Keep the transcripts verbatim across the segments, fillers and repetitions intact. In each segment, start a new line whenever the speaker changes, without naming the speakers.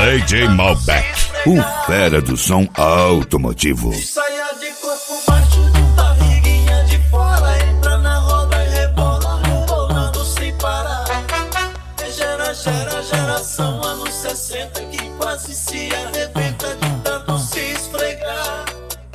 D J Malbec, o fera do som automotivo.
Saia de corpo baixo, barriguinha de fora, entra na roda e rebola, rebolando sem parar. Gera, gera, geração, anos sessenta, que quase se arrebenta de tanto se esfregar.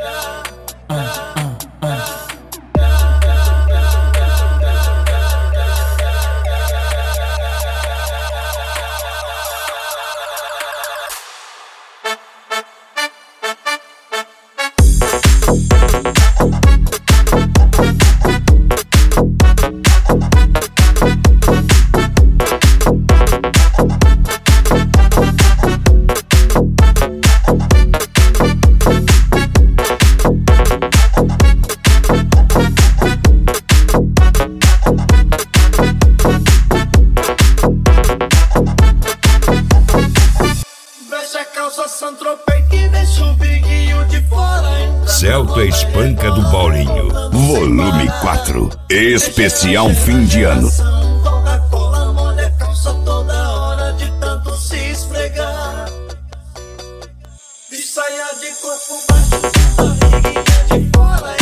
Celta Espanca do Paulinho, volume quatro, especial fim de ano.
Coca-Cola molha a calça toda hora de tanto se esfregar. De saia de corpo baixo, barriguinha de fora.